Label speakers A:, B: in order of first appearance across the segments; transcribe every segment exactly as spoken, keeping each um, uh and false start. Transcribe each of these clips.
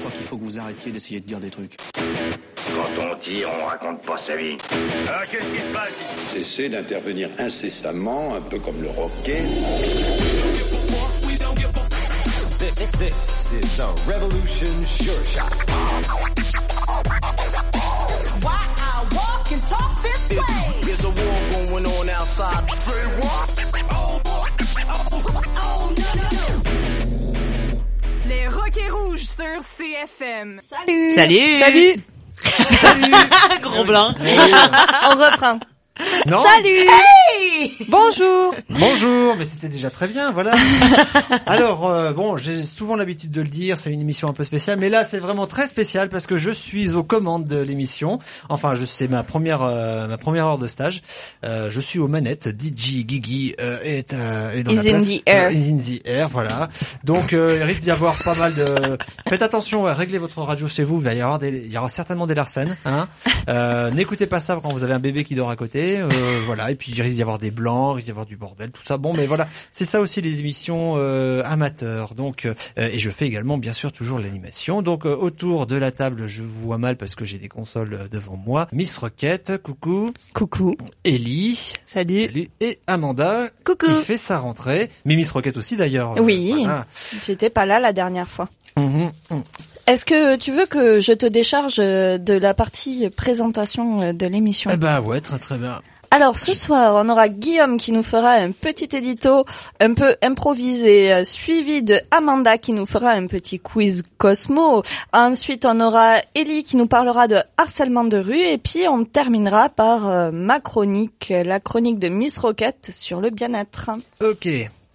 A: crois qu'il faut que vous arrêtiez d'essayer de dire des trucs.
B: Quand on tire, on raconte pas sa vie.
C: Alors qu'est-ce qui se passe ici?
D: Cessez d'intervenir incessamment, un peu comme le roquet.
E: This is the Revolution Sure Shot.
F: Why I walk and talk this way?
C: There's a war going on outside. Say what? Oh, oh, oh, no, no.
G: Les Roquets Rouges sur C F M.
H: Salut.
I: Salut.
H: Salut.
I: Salut. Gros blanc.
H: On reprend.
J: Non.
H: Salut.
I: Hey.
J: Bonjour. Bonjour, mais c'était déjà très bien, voilà. Alors, euh, bon, j'ai souvent l'habitude de le dire, c'est une émission un peu spéciale, mais là, c'est vraiment très spécial parce que je suis aux commandes de l'émission. Enfin, je c'est ma première euh, ma première heure de stage. Euh, je suis aux manettes. D J Guigui euh, est, euh, est dans
H: Is
J: la
H: in
J: place.
H: the air.
J: Euh, is in the air, voilà. Donc, euh, il risque d'y avoir pas mal de. Faites attention, ouais, réglez votre radio chez vous. Il va y avoir des, il y aura certainement des larcènes, hein. Euh, n'écoutez pas ça quand vous avez un bébé qui dort à côté. Euh, voilà, et puis il risque d'y avoir des blancs, il risque d'y avoir du bordel, tout ça. Bon, mais voilà, c'est ça aussi les émissions euh, amateurs. Donc, euh, et je fais également bien sûr toujours l'animation. Donc euh, autour de la table, je vous vois mal parce que j'ai des consoles euh, devant moi. Miss Roquette, coucou.
H: Coucou.
J: Ellie.
H: Salut.
J: Salut. Et Amanda.
H: Coucou.
J: Qui fait sa rentrée. Mais Miss Roquette aussi d'ailleurs.
H: Oui.
J: Voilà.
H: J'étais pas là la dernière fois.
J: Mmh, mmh.
H: Est-ce que tu veux que je te décharge de la partie présentation de l'émission?
J: Eh ben ouais, très très bien.
H: Alors ce soir, on aura Guillaume qui nous fera un petit édito un peu improvisé, suivi de Amanda qui nous fera un petit quiz Cosmo. Ensuite, on aura Ellie qui nous parlera de harcèlement de rue et puis on terminera par euh, ma chronique, la chronique de Miss Roquette sur le bien-être.
J: Ok.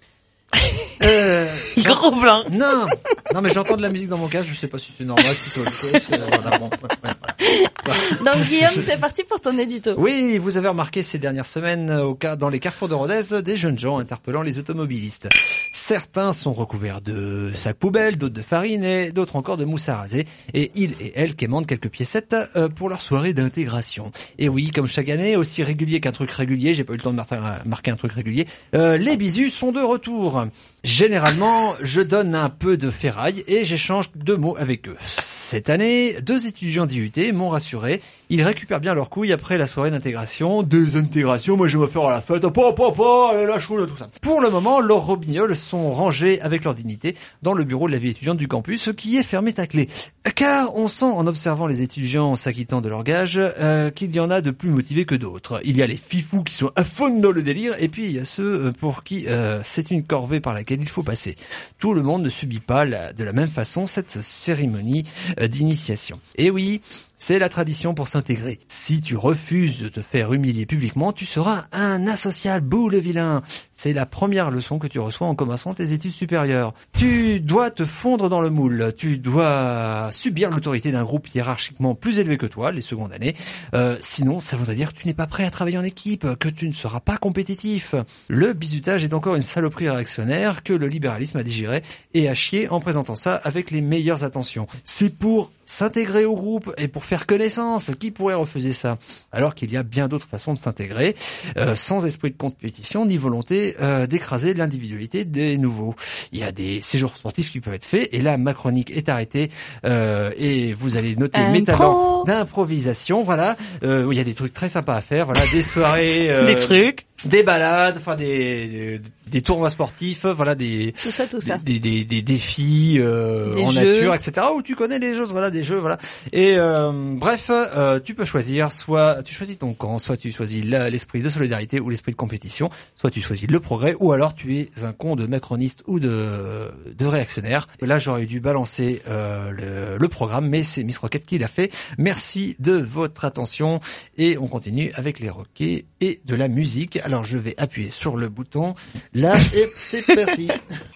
J: Euh,
I: Gros blanc.
J: Non, non mais j'entends de la musique dans mon casque, je sais pas si c'est normal, si c'est autre chose. Euh, voilà, bon, ouais, voilà.
H: Donc Guillaume, c'est parti pour ton édito.
J: Oui, vous avez remarqué ces dernières semaines au cas dans les carrefours de Rodez des jeunes gens interpellant les automobilistes. Certains sont recouverts de sacs poubelles, d'autres de farine et d'autres encore de mousse à raser. Et ils et elles quémandent quelques piécettes euh, pour leur soirée d'intégration. Et oui, comme chaque année, aussi régulier qu'un truc régulier, j'ai pas eu le temps de mar- marquer un truc régulier, euh, les bisous sont de retour. Généralement, je donne un peu de ferraille et j'échange deux mots avec eux. Cette année, deux étudiants d'I U T m'ont rassuré. Ils récupèrent bien leurs couilles après la soirée d'intégration. Des intégrations, moi je vais me faire à la fête. Pa, pa, pa, allez, la choule, tout ça. Pour le moment, leurs robignoles sont rangées avec leur dignité dans le bureau de la vie étudiante du campus, qui est fermé à clé. Car on sent, en observant les étudiants s'acquittant de leur gage, euh, qu'il y en a de plus motivés que d'autres. Il y a les fifous qui sont à fond dans le délire, et puis il y a ceux pour qui euh, c'est une corvée par laquelle il faut passer. Tout le monde ne subit pas la, de la même façon cette cérémonie euh, d'initiation. Et oui, c'est la tradition pour s'intégrer. Si tu refuses de te faire humilier publiquement, tu seras un asocial, bouh le vilain. C'est la première leçon que tu reçois en commençant tes études supérieures. Tu dois te fondre dans le moule. Tu dois subir l'autorité d'un groupe hiérarchiquement plus élevé que toi, les secondes années. Euh, sinon, ça voudrait dire que tu n'es pas prêt à travailler en équipe, que tu ne seras pas compétitif. Le bizutage est encore une saloperie réactionnaire que le libéralisme a digéré et a chié en présentant ça avec les meilleures intentions. C'est pour s'intégrer au groupe et pour faire connaissance. Qui pourrait refuser ça? Alors qu'il y a bien d'autres façons de s'intégrer, euh, sans esprit de compétition ni volonté euh, d'écraser l'individualité des nouveaux. Il y a des séjours sportifs qui peuvent être faits, et là ma chronique est arrêtée euh, et vous allez noter
H: Impro.
J: mes talents d'improvisation. Voilà, euh, où il y a des trucs très sympas à faire. Voilà, des soirées, euh,
I: Des trucs.
J: des balades, enfin des, des des tournois sportifs, voilà des
H: Tout ça, tout ça.
J: des des, des, des défis euh,
H: Des
J: en
H: jeux.
J: nature, et cetera. Où tu connais les jeux, voilà des jeux, voilà. Et euh, bref, euh, tu peux choisir, soit tu choisis ton camp, soit tu choisis la, l'esprit de solidarité ou l'esprit de compétition, soit tu choisis le progrès, ou alors tu es un con de macroniste ou de de réactionnaire. Là, j'aurais dû balancer euh, le, le programme, mais c'est Miss Roquette qui l'a fait. Merci de votre attention et on continue avec les roquets et de la musique. Alors je vais appuyer sur le bouton là et c'est parti.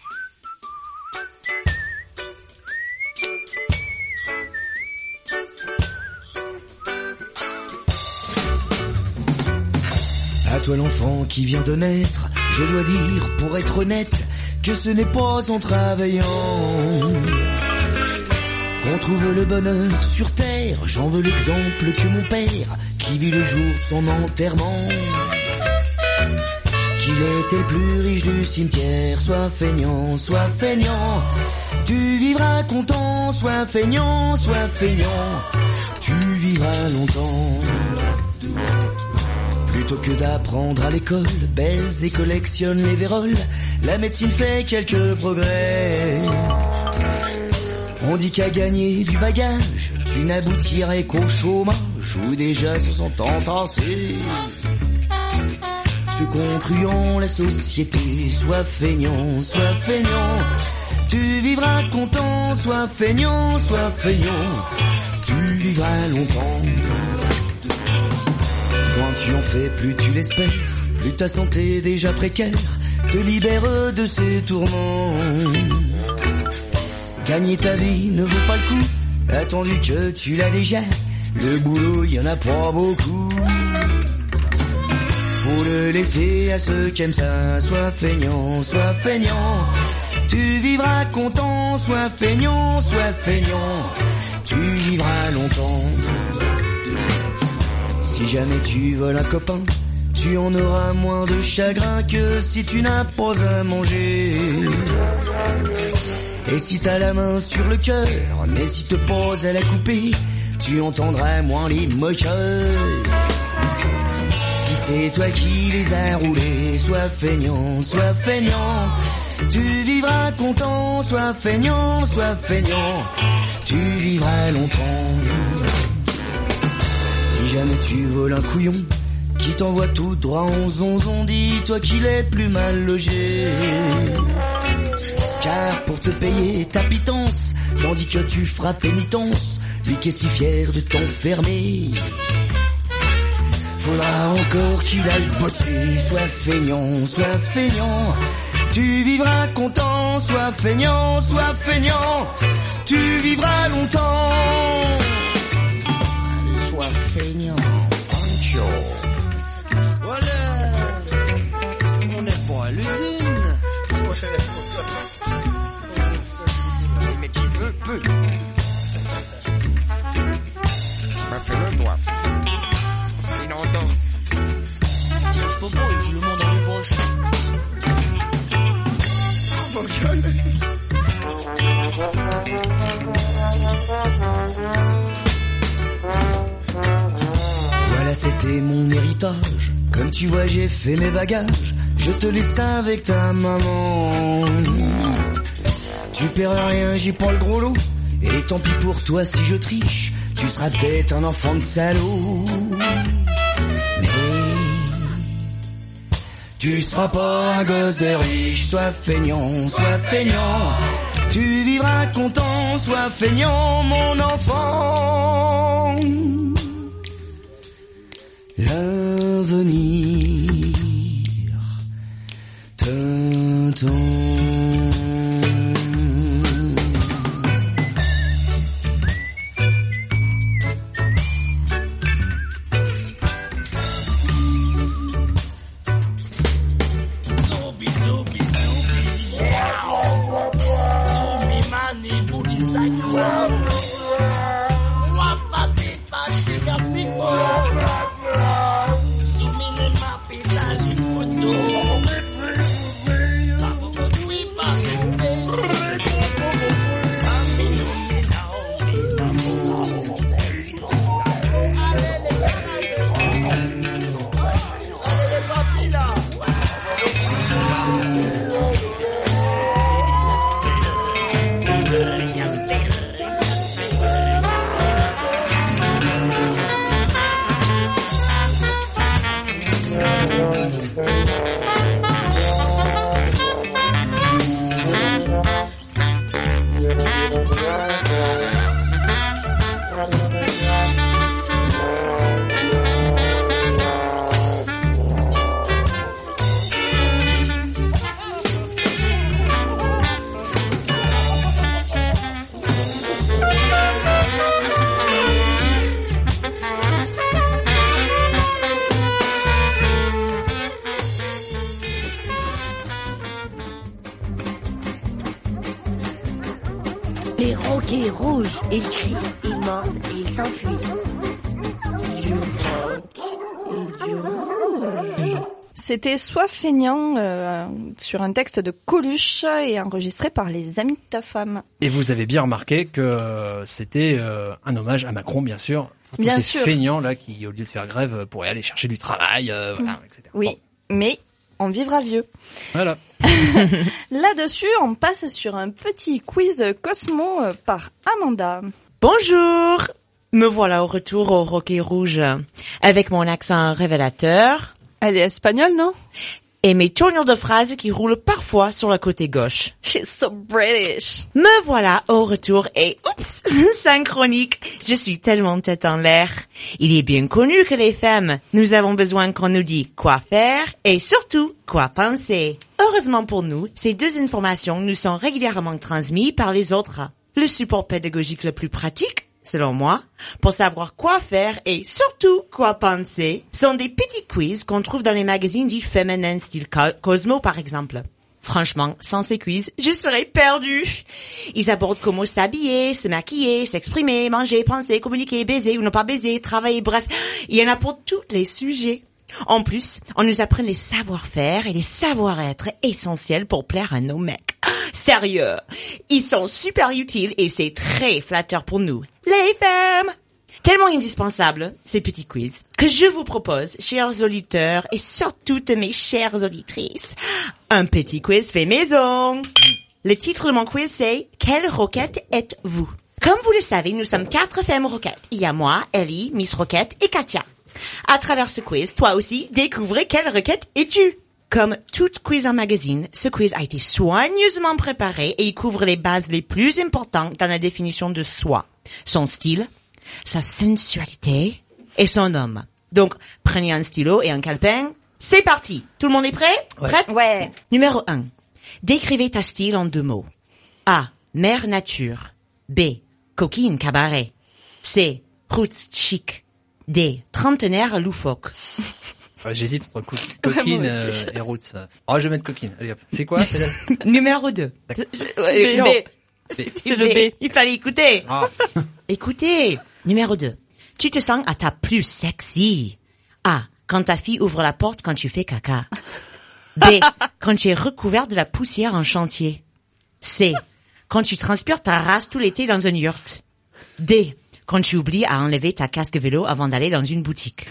K: À toi l'enfant qui vient de naître, je dois dire pour être honnête que ce n'est pas en travaillant qu'on trouve le bonheur sur terre. J'en veux l'exemple que mon père, qui vit le jour de son enterrement, qu'il était le plus riche du cimetière. Sois feignant, sois feignant, tu vivras content. sois feignant, sois feignant, tu vivras longtemps. Plutôt que d'apprendre à l'école, baise et collectionne les véroles, la médecine fait quelques progrès. On dit qu'à gagner du bagage, tu n'aboutirais qu'au chômage, où déjà se sont entassés ceux qu'on cru en la société. Sois feignant, sois feignant, tu vivras content. Sois feignant, sois feignant, tu vivras longtemps. Moins tu en fais, plus tu l'espères, plus ta santé déjà précaire te libère de ses tourments. Gagner ta vie ne vaut pas le coup, attendu que tu l'as déjà, le boulot y en a pas beaucoup. Faut le laisser à ceux qui aiment ça. Sois feignant, sois feignant, tu vivras content. Sois feignant, sois feignant, tu vivras longtemps. Si jamais tu voles un copain, tu en auras moins de chagrin que si tu n'as pas à manger. Et si t'as la main sur le cœur, n'hésite pas à la couper, tu entendras moins les moqueurs. Si c'est toi qui les as roulés, sois feignant, sois feignant, tu vivras content. Sois feignant, sois feignant, tu vivras longtemps. Si jamais tu voles un couillon qui t'envoie tout droit en zonzon, dis-toi qu'il est plus mal logé. Car pour te payer ta pitance, tandis que tu feras pénitence, lui qui est si fier de t'enfermer, faudra encore qu'il aille bosser. Sois feignant, sois feignant, tu vivras content. Sois feignant, sois feignant, tu vivras longtemps. Allez, sois feignant, thank you.
L: Voilà, on n'est pas à l'usine. Mais qui veut, peut. Bah fais-le toi. Sinon on danse. Je peux pas, je le mets dans les poches. Oh gueule.
K: Voilà, c'était mon héritage. Comme tu vois, j'ai fait mes bagages. Je te laisse avec ta maman. Tu paieras rien, j'y prends le gros lot. Et tant pis pour toi si je triche, tu seras peut-être un enfant de salaud. Mais tu seras pas un gosse de riche. Sois feignant, sois feignant, tu vivras content. Sois feignant, mon enfant. L'avenir t'attend.
M: Les roquets rouges, ils crient, ils mordent et ils s'enfuient.
H: C'était Sois feignant euh, sur un texte de Coluche et enregistré par les Amis de ta femme.
J: Et vous avez bien remarqué que euh, c'était euh, un hommage à Macron, bien sûr. Pour tous
H: bien
J: ces
H: sûr.
J: feignants là qui, au lieu de faire grève, pourraient aller chercher du travail, euh, voilà, et cetera.
H: Oui,
J: bon.
H: mais on vivra vieux.
J: Voilà.
H: Là-dessus, on passe sur un petit quiz Cosmo par Amanda.
I: Bonjour, me voilà au retour au Roquet Rouge avec mon accent révélateur.
H: Elle est espagnole, non?
I: Et mes tournures de phrases qui roulent parfois sur le côté gauche.
H: She's so British.
I: Me voilà au retour et oups, synchronique. Je suis tellement tête en l'air. Il est bien connu que les femmes, nous avons besoin qu'on nous dise quoi faire et surtout quoi penser. Heureusement pour nous, ces deux informations nous sont régulièrement transmises par les autres. Le support pédagogique le plus pratique, selon moi, pour savoir quoi faire et surtout quoi penser, sont des petits quiz qu'on trouve dans les magazines du féminin style Cosmo par exemple. Franchement, sans ces quiz, je serais perdue. Ils abordent comment s'habiller, se maquiller, s'exprimer, manger, penser, communiquer, baiser ou ne pas baiser, travailler, bref, il y en a pour tous les sujets. En plus, on nous apprend les savoir-faire et les savoir-être essentiels pour plaire à nos mecs. Sérieux, ils sont super utiles et c'est très flatteur pour nous, les femmes. Tellement indispensable, ces petits quiz, que je vous propose, chers auditeurs et surtout mes chères auditrices, un petit quiz fait maison. Le titre de mon quiz, c'est « Quelle roquette êtes-vous » Comme vous le savez, nous sommes quatre femmes roquettes. Il y a moi, Ellie, Miss Roquette et Katia. À travers ce quiz, toi aussi, découvrez quelle roquette es-tu. Comme toute quiz en magazine, ce quiz a été soigneusement préparé et il couvre les bases les plus importantes dans la définition de soi. Son style, sa sensualité et son homme. Donc, prenez un stylo et un calepin. C'est parti. Tout le monde est prêt?
J: Ouais.
I: Prête?
H: Ouais.
I: Numéro un. Décrivez ta style en deux mots. A. Mère nature. B. Coquine cabaret. C. Roots chic. D. Trentenaire loufoque.
J: Ouais, j'hésite entre co- coquine
H: Ouais,
J: euh, et roots. Oh, je vais mettre coquine. Allez hop. C'est quoi?
I: Numéro deux.
H: Ouais,
I: Non.
H: B.
J: C'est
I: C'est le B. Il fallait écouter.
J: Ah.
I: Écoutez. Numéro deux. Tu te sens à ta plus sexy. A. Quand ta fille ouvre la porte quand tu fais caca. B. Quand tu es recouvert de la poussière en chantier. C. Quand tu transpires ta race tout l'été dans un yurt. D. Quand tu oublies à enlever ta casque vélo avant d'aller dans une boutique.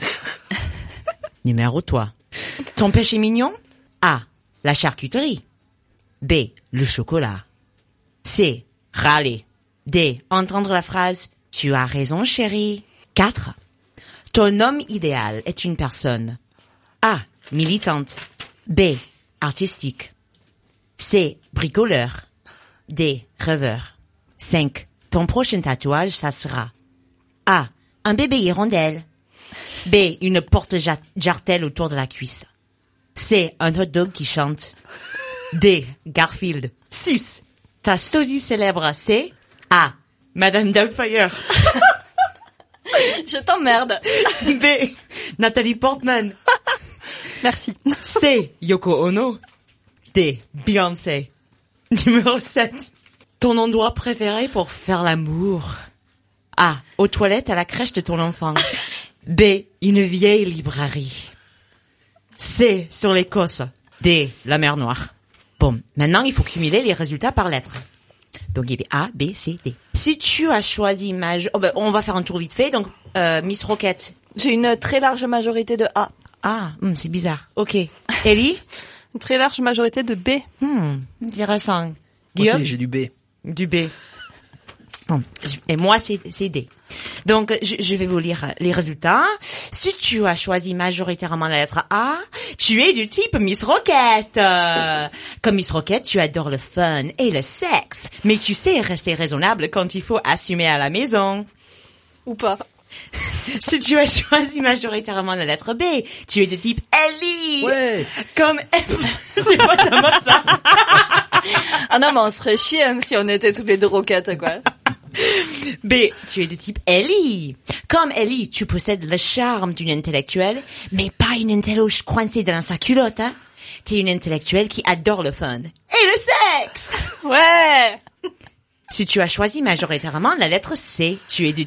I: Numéro trois. Ton péché mignon? A. La charcuterie. B. Le chocolat. C. Râler. D. Entendre la phrase « Tu as raison, chérie ». quatre. Ton homme idéal est une personne. A. Militante. B. Artistique. C. Bricoleur. D. Rêveur. cinq. Ton prochain tatouage, ça sera A. Un bébé hirondelle. B. Une porte-jartelle autour de la cuisse. C. Un hot dog qui chante. D. Garfield. six. Ta sosie célèbre, c'est A. Madame Doubtfire.
H: Je t'emmerde.
I: B. Nathalie Portman.
H: Merci.
I: C. Yoko Ono. D. Beyoncé. Numéro sept. Ton endroit préféré pour faire l'amour. A. Aux toilettes à la crèche de ton enfant. B. Une vieille librairie. C. Sur l'Écosse. D. La mer Noire. Bon, maintenant il faut cumuler les résultats par lettres. Donc il y avait A, B, C, D. Si tu as choisi maj... Oh ben, on va faire un tour vite fait. Donc, euh, Miss Roquette.
H: J'ai une très large majorité de A.
I: Ah, hum, c'est bizarre. Ok. Ellie?
H: Une très large majorité de B.
I: Hmm, intéressant.
J: Moi
I: Guillaume?
J: aussi, j'ai du B.
I: Du B. Bon, et moi, c'est, c'est D. Donc, je, je vais vous lire les résultats. Si tu as choisi majoritairement la lettre A, tu es du type Miss Roquette. Euh, comme Miss Roquette, tu adores le fun et le sexe, mais tu sais rester raisonnable quand il faut assumer à la maison.
H: Ou pas.
I: Si tu as choisi majoritairement la lettre B, tu es de type Ellie.
J: Ouais.
I: Comme c'est pas tellement ça.
H: Ah non, mais on se ferait chier hein, si on était tous les deux roquettes, quoi.
I: B, tu es de type Ellie. Comme Ellie, tu possèdes le charme d'une intellectuelle, mais pas une intello coincée dans sa culotte, hein. T'es une intellectuelle qui adore le fun. Et le sexe!
H: Ouais!
I: Si tu as choisi majoritairement la lettre C, tu es du type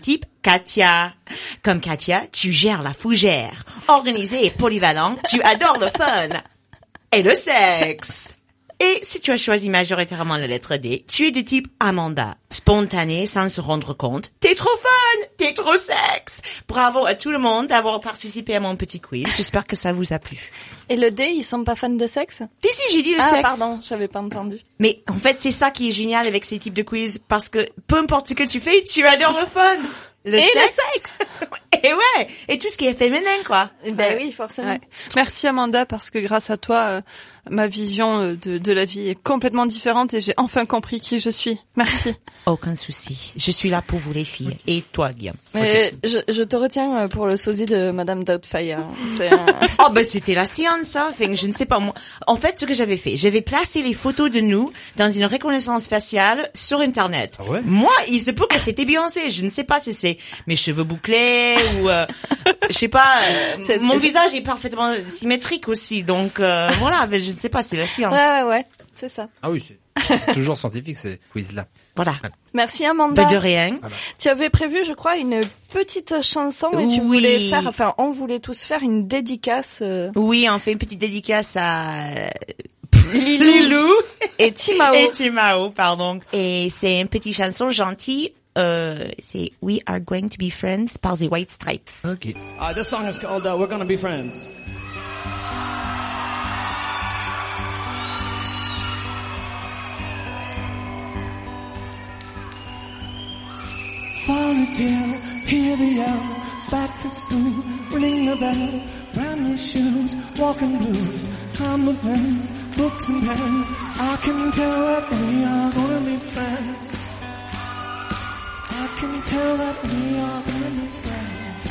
I: Katia. Comme Katia, tu gères la fougère. Organisée et polyvalent, tu adores le fun. Et le sexe. Et si tu as choisi majoritairement la lettre D, tu es du type Amanda. Spontanée sans se rendre compte. T'es trop fun! T'es trop sexe! Bravo à tout le monde d'avoir participé à mon petit quiz. J'espère que ça vous a plu.
H: Et le D, ils sont pas fans de sexe?
I: Si, si, j'ai dit le
H: ah,
I: sexe.
H: Ah, pardon, j'avais pas entendu.
I: Mais en fait, c'est ça qui est génial avec ces types de quiz, parce que peu importe ce que tu fais, tu adores le fun. Le
H: et
I: sexe.
H: le sexe.
I: Et ouais, et tout ce qui est féminin, quoi.
H: Ben
N: ouais.
H: oui, forcément.
N: Ouais. Merci Amanda, parce que grâce à toi, euh, ma vision euh, de, de la vie est complètement différente et j'ai enfin compris qui je suis. Merci.
I: Aucun souci. Je suis là pour vous les filles. Et toi, Guillaume.
H: Mais je, je te retiens pour le sosie de Madame Doubtfire. C'est un...
I: Oh ben c'était la science, ça. Enfin, je ne sais pas moi. En fait, ce que j'avais fait, j'avais placé les photos de nous dans une reconnaissance faciale sur Internet.
J: Ah ouais?
I: Moi, il se peut que c'était Beyoncé. Je ne sais pas si c'est mes cheveux bouclés ou euh, je sais pas. Euh, mon visage est parfaitement symétrique aussi, donc euh, voilà. Je ne sais pas, c'est la science.
H: Ouais, ouais, ouais. C'est ça.
J: Ah oui, c'est toujours scientifique ces quiz-là.
I: Voilà.
H: Merci Amanda.
I: Pas de rien.
J: Voilà.
H: Tu avais prévu, je crois, une petite chanson et tu
I: oui.
H: voulais faire, enfin, on voulait tous faire une dédicace. Euh...
I: Oui, on fait une petite dédicace à
H: Lilou,
I: Lilou
H: et Timao.
I: Et Timao, pardon. Et c'est une petite chanson gentille. Euh, c'est We Are Going to Be Friends par The White Stripes.
J: Ok.
O: Uh, this song is called uh, We're Gonna Be Friends. Fall is here, hear the yell, back to school, ring the bell, brand new shoes, walking blues, come with friends, books and pens, I can tell that we are gonna be friends. I can tell that we are gonna be friends.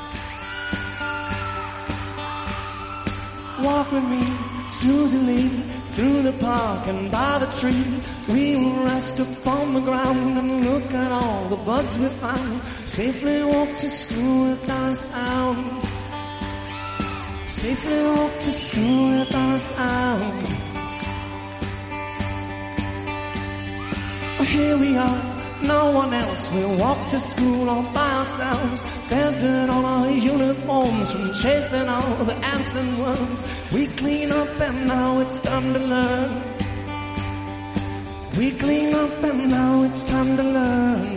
O: Walk with me, Susie Lee, through the park and by the tree. We will rest upon the ground and look at all the buds we found. Safely walk to school without a sound. Safely walk to school without a sound. Here we are, no one else. We'll walk to school all by ourselves. There's dirt on our uniforms from chasing all the ants and worms. We clean up and now it's time to learn. We clean up and now it's time to learn.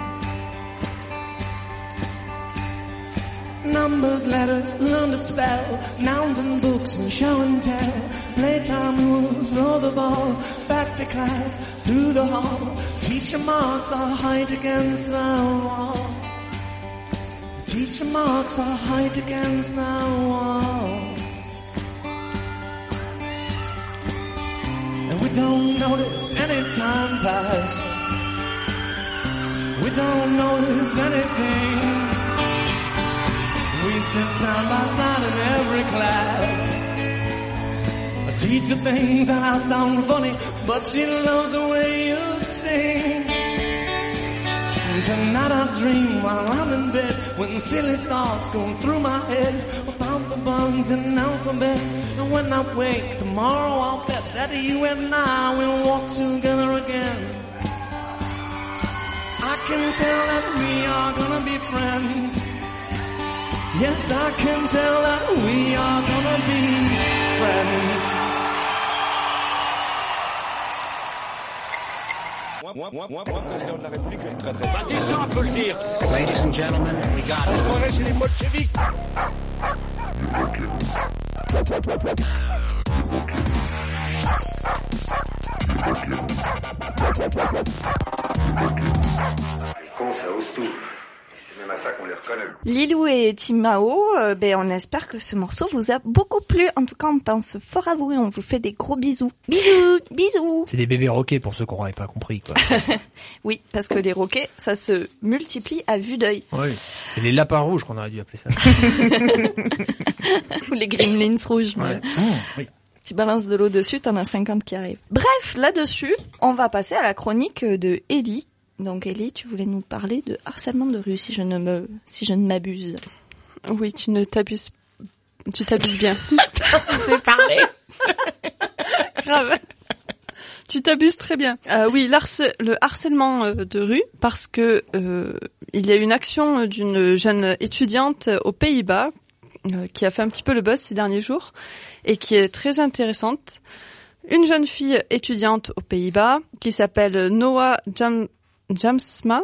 O: Numbers, letters, learn to spell, nouns and books and show and tell. Playtime rules, throw the ball, back to class, through the hall. Teacher marks are height against the wall. Teacher marks are height against the wall. And we don't notice any time pass. We don't notice anything. We sit side by side in every class. A teacher thinks that I sound funny, but she loves the way you sing. And tonight I dream while I'm in bed, when silly thoughts go through my head about the bugs in alphabet. And when I wake tomorrow, I'll bet that you and I will walk together again. I can tell that we are gonna be friends. Yes, I can tell that we are gonna be friends.
E: Moi, moi, moi, moi, moi, président de la République, je vais très très...
L: Bah, dis ça, on peut le dire.
A: Ladies and gentlemen, we got it.
E: Je croirais chez les bolcheviks.
B: Les cons, ça ose tout. C'est même à ça qu'on les reconnaît.
H: Lilou et Timao, euh, ben on espère que ce morceau vous a beaucoup plu. En tout cas, on pense fort à vous et on vous fait des gros bisous. Bisous, bisous.
J: C'est des bébés roquets pour ceux qui n'auraient pas compris, quoi.
H: Oui, parce que les roquets, ça se multiplie à vue d'œil.
J: Oui, c'est les lapins rouges qu'on aurait dû appeler ça.
H: Ou les gremlins rouges.
J: Ouais. Mmh, oui.
H: Tu balances de l'eau dessus, t'en as cinquante qui arrivent. Bref, là-dessus, on va passer à la chronique de Ellie. Donc Ellie, tu voulais nous parler de harcèlement de rue, si je ne me, si je ne m'abuse.
N: Oui, tu ne t'abuses, tu t'abuses bien.
I: C'est parlé.
N: Grave. Tu tu t'abuses très bien. Euh, oui, l'harce- le harcèlement euh, de rue, parce que euh, il y a une action d'une jeune étudiante aux Pays-Bas euh, qui a fait un petit peu le buzz ces derniers jours et qui est très intéressante. Une jeune fille étudiante aux Pays-Bas qui s'appelle Noah Jam- Jamsma.